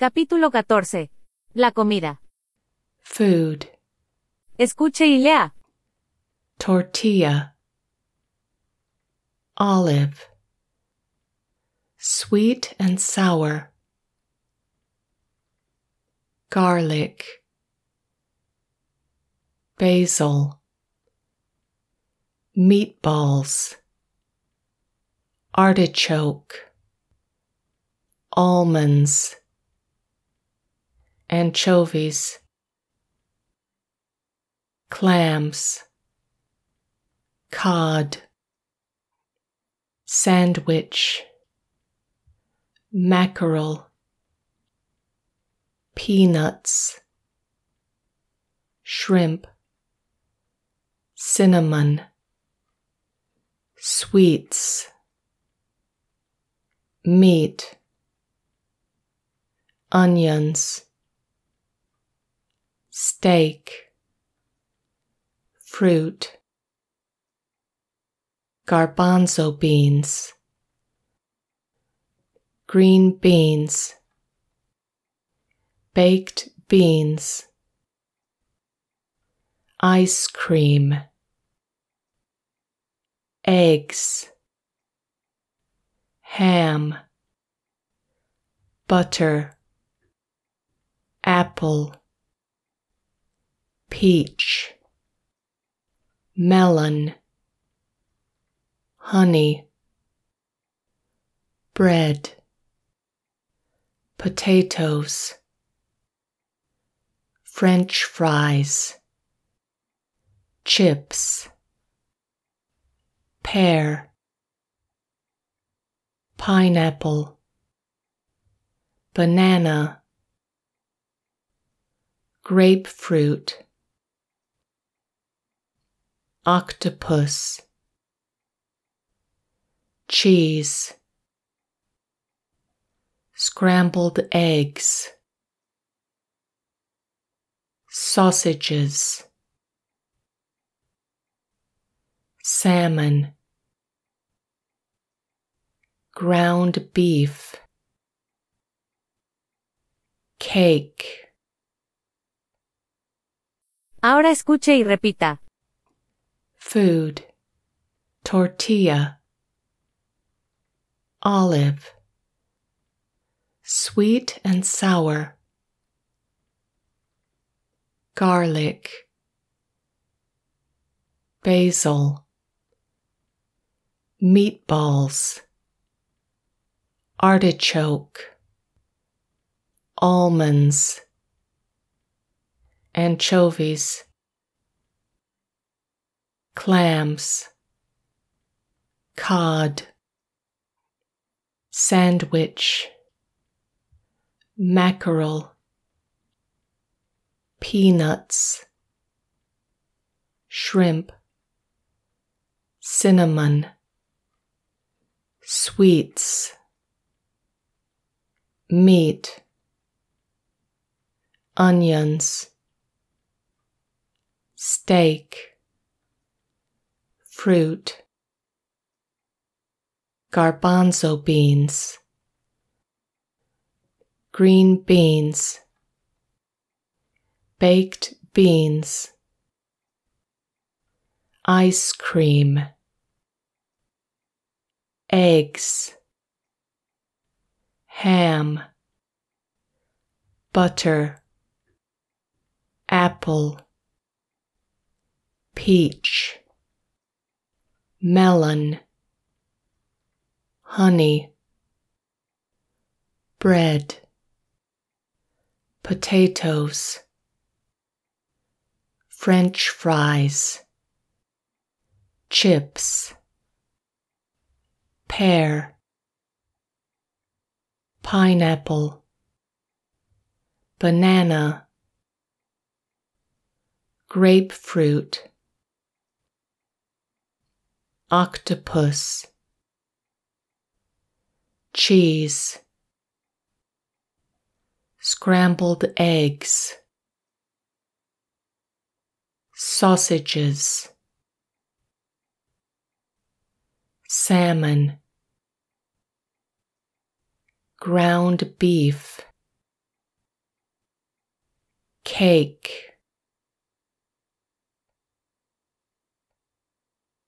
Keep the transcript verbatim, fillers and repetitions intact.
Capítulo catorce. La comida. Food. Escuche y lea. Tortilla. Olive. Sweet and sour. Garlic. Basil. Meatballs. Artichoke. Almonds. Anchovies. Clams. Cod. Sandwich. Mackerel. Peanuts. Shrimp. Cinnamon. Sweets. Meat. Onions. Steak. Fruit. Garbanzo beans. Green beans. Baked beans. Ice cream. Eggs. Ham. Butter. Apple. Peach. Melon. Honey. Bread. Potatoes. French fries. Chips. Pear. Pineapple. Banana. Grapefruit. Octopus. Cheese. Scrambled eggs. Sausages. Salmon. Ground beef. Cake. Ahora escuche y repita. Food. Tortilla. Olive. Sweet and sour. Garlic. Basil. Meatballs. Artichoke. Almonds. Anchovies. Clams. Cod. Sandwich. Mackerel. Peanuts. Shrimp. Cinnamon. Sweets. Meat. Onions. Steak. Fruit. Garbanzo beans. Green beans. Baked beans. Ice cream. Eggs. Ham. Butter. Apple. Peach. Melon. Honey. Bread. Potatoes. French fries. Chips. Pear. Pineapple. Banana. Grapefruit. Octopus. Cheese. Scrambled eggs. Sausages. Salmon. Ground beef. cake,